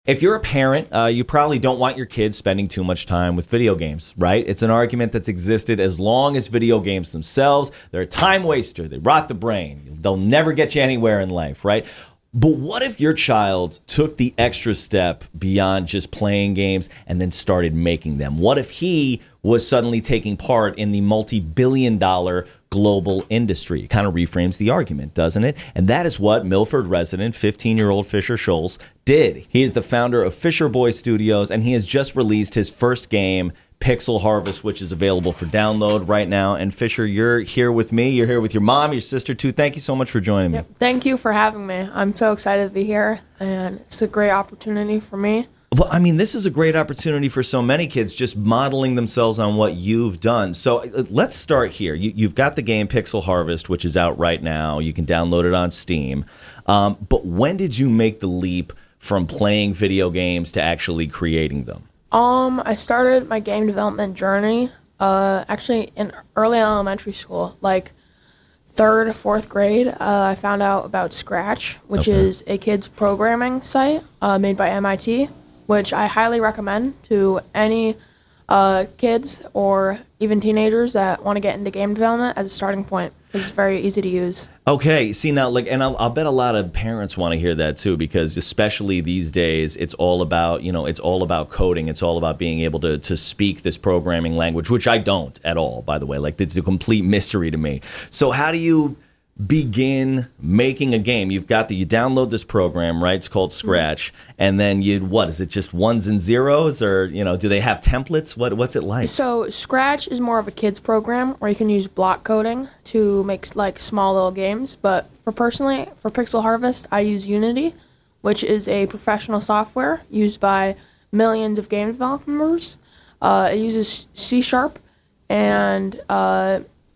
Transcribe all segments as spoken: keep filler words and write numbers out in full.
If you're a parent, uh, you probably don't want your kids spending too much time with video games, right? It's an argument that's existed as long as video games themselves. They're a time waster. They rot the brain. They'll never get you anywhere in life, right? But what if your child took the extra step beyond just playing games and then started making them? What if he was suddenly taking part in the multi-billion dollar global industry? It kind of reframes the argument, doesn't it? And that is what Milford resident, fifteen-year-old Fisher Scholes, did. He is the founder of Fisher Boy Studios, and he has just released his first game, Pixel Harvest, which is available for download right now. And Fisher, you're here with me. You're here with your mom, your sister, too. Thank you so much for joining me. Yep. Thank you for having me. I'm so excited to be here, and it's a great opportunity for me. Well, I mean, this is a great opportunity for so many kids, just modeling themselves on what you've done. So uh, let's start here. You, you've got the game Pixel Harvest, which is out right now. You can download it on Steam. Um, but when did you make the leap from playing video games to actually creating them? Um, I started my game development journey uh, actually in early elementary school, like third, fourth grade. Uh, I found out about Scratch, which Okay. is a kids programming site uh, made by M I T, which I highly recommend to any uh, kids or even teenagers that want to get into game development as a starting point. It's very easy to use. Okay, see now, like, and I'll, I'll bet a lot of parents want to hear that too, because especially these days, it's all about, you know, it's all about coding. It's all about being able to to speak this programming language, which I don't at all, by the way. Like, it's a complete mystery to me. So how do you begin making a game? You've got the, you download this program, right? It's called Scratch, and then you, what is it? Just ones and zeros, or you know, do they have templates? What what's it like? So Scratch is more of a kids program where you can use block coding to make like small little games. But for personally, for Pixel Harvest, I use Unity, which is a professional software used by millions of game developers. Uh, it uses C Sharp and uh,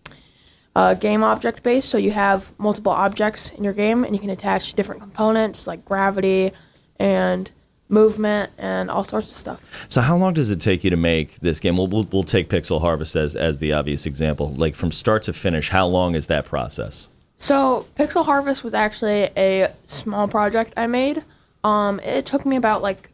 uh, game object based, so you have multiple objects in your game, and you can attach different components like gravity and movement and all sorts of stuff. So how long does it take you to make this game? We'll, we'll, we'll take Pixel Harvest as, as the obvious example. Like, from start to finish, how long is that process? So Pixel Harvest was actually a small project I made. Um, it took me about like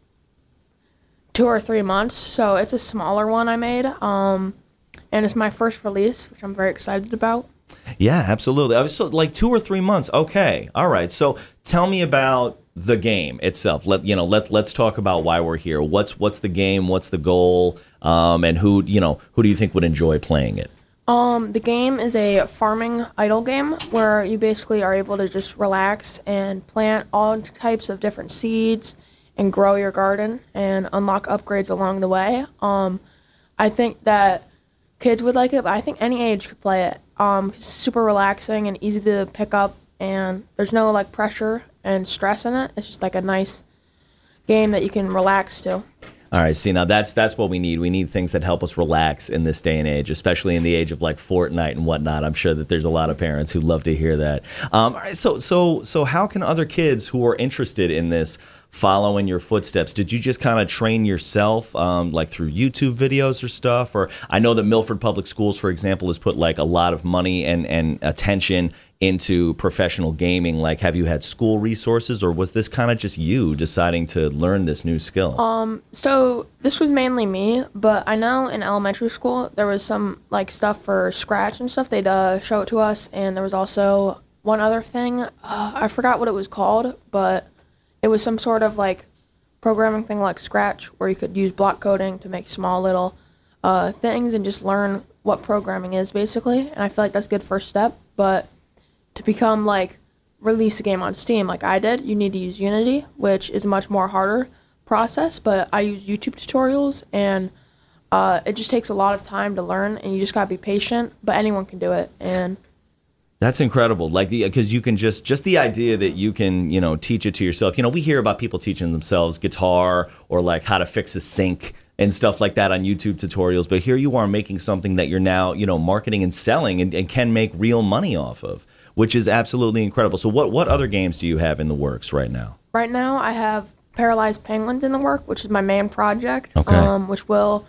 two or three months, so it's a smaller one I made. Um, and it's my first release, which I'm very excited about. Yeah, absolutely. I was so, like two or three months. Okay, all right. So tell me about the game itself. Let you know. Let let's talk about why we're here. What's what's the game? What's the goal? Um, and who you know who do you think would enjoy playing it? Um, the game is a farming idle game where you basically are able to just relax and plant all types of different seeds and grow your garden and unlock upgrades along the way. Um, I think that kids would like it, but I think any age could play it. Um, it's super relaxing and easy to pick up, and there's no like pressure and stress in it. It's just like a nice game that you can relax to. All right, see, now that's that's what we need. We need things that help us relax in this day and age, especially in the age of like Fortnite and whatnot. I'm sure that there's a lot of parents who love to hear that. Um, all right, so so so how can other kids who are interested in this follow in your footsteps? Did you just kind of train yourself, um, like through YouTube videos or stuff? Or I know that Milford Public Schools, for example, has put like a lot of money and, and attention into professional gaming. Like, have you had school resources, or was this kind of just you deciding to learn this new skill? Um, so this was mainly me, but I know in elementary school there was some like stuff for Scratch and stuff. They'd uh, show it to us, and there was also one other thing. Uh, I forgot what it was called, but it was some sort of like programming thing like Scratch where you could use block coding to make small little uh, things and just learn what programming is basically. And I feel like that's a good first step. But to become like release a game on Steam like I did, you need to use Unity, which is a much more harder process. But I use YouTube tutorials, and uh, it just takes a lot of time to learn, and you just gotta be patient. But anyone can do it, and That's incredible. Like, the because you can just just the idea that you can, you know, teach it to yourself. You know, we hear about people teaching themselves guitar or like how to fix a sink and stuff like that on YouTube tutorials. But here you are making something that you're now, you know, marketing and selling and, and can make real money off of, which is absolutely incredible. So what what other games do you have in the works right now? right now I have Paralyzed Penguins in the work, which is my main project, Okay. um, which will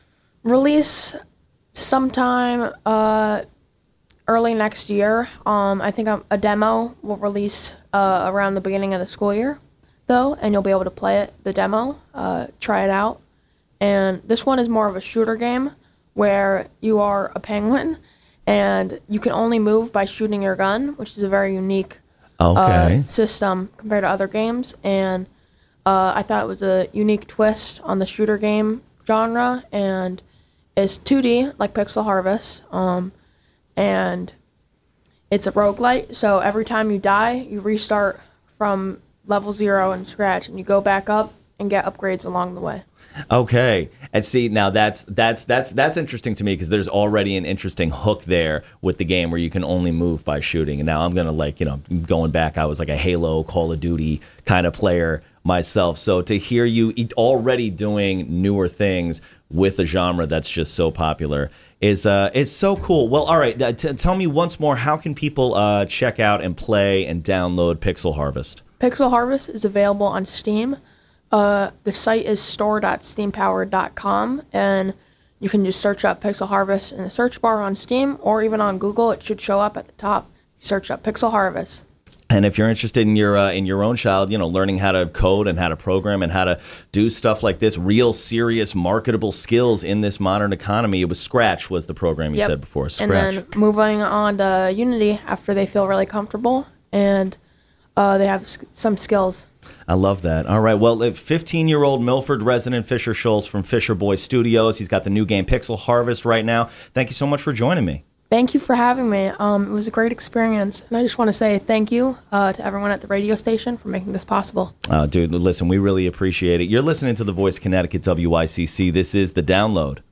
release sometime uh, early next year. Um, I think um, a demo will release uh, around the beginning of the school year. though, and you'll be able to play it, the demo, uh, try it out. And this one is more of a shooter game where you are a penguin and you can only move by shooting your gun, which is a very unique Okay. uh, system compared to other games. And uh, I thought it was a unique twist on the shooter game genre, and it's two D like Pixel Harvest, um, and it's a roguelite. So every time you die, you restart from level zero and scratch, and you go back up and get upgrades along the way. Okay, and see now that's that's that's that's interesting to me because there's already an interesting hook there with the game where you can only move by shooting. And now I'm gonna like you know going back, I was like a Halo, Call of Duty kind of player myself. So to hear you e- already doing newer things with a genre that's just so popular is uh is so cool. Well, all right, uh, t- tell me once more, how can people uh, check out and play and download Pixel Harvest? Pixel Harvest is available on Steam. Uh, the site is store dot steam power dot com, and you can just search up Pixel Harvest in the search bar on Steam, or even on Google. It should show up at the top. You search up Pixel Harvest. And if you're interested in your uh, in your own child, you know, learning how to code and how to program and how to do stuff like this, real serious marketable skills in this modern economy, it was Scratch was the program you Yep. said before. Scratch. And then moving on to Unity after they feel really comfortable and uh, they have s- some skills. I love that. All right. Well, fifteen-year-old Milford resident Fisher Schultz from Fisher Boy Studios. He's got the new game Pixel Harvest right now. Thank you so much for joining me. Thank you for having me. Um, it was a great experience. And I just want to say thank you uh, to everyone at the radio station for making this possible. Uh, dude, listen, we really appreciate it. You're listening to The Voice Connecticut W I C C. This is The Download.